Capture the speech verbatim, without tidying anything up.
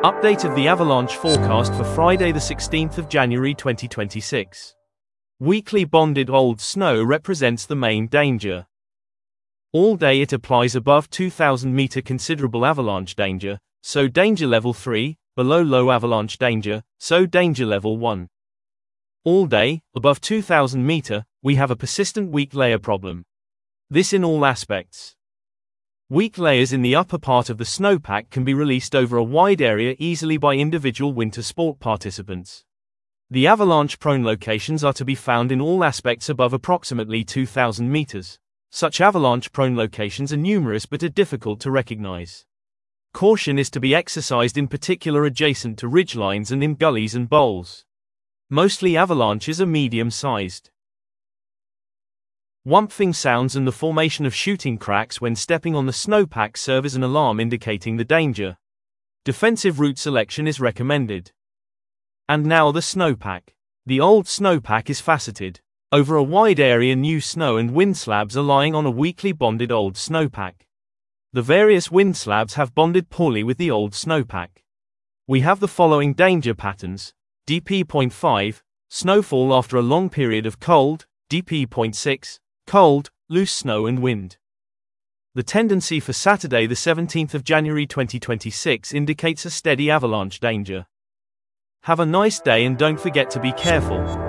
Update of the avalanche forecast for Friday the sixteenth of January twenty twenty-six. Weakly bonded old snow represents the main danger. All day it applies above two thousand meter considerable avalanche danger, so danger level three, below low avalanche danger, so danger level one. All day, above two thousand meter, we have a persistent weak layer problem. This in all aspects. Weak layers in the upper part of the snowpack can be released over a wide area easily by individual winter sport participants. The avalanche-prone locations are to be found in all aspects above approximately two thousand meters. Such avalanche-prone locations are numerous but are difficult to recognize. Caution is to be exercised in particular adjacent to ridgelines and in gullies and bowls. Mostly avalanches are medium-sized. Whumping sounds and the formation of shooting cracks when stepping on the snowpack serve as an alarm indicating the danger. Defensive route selection is recommended. And now the snowpack. The old snowpack is faceted. Over a wide area new snow and wind slabs are lying on a weakly bonded old snowpack. The various wind slabs have bonded poorly with the old snowpack. We have the following danger patterns: D P zero point five, snowfall after a long period of cold, D P zero point six, cold, loose snow and wind. The tendency for Saturday the seventeenth of January twenty twenty-six indicates a steady avalanche danger. Have a nice day and don't forget to be careful.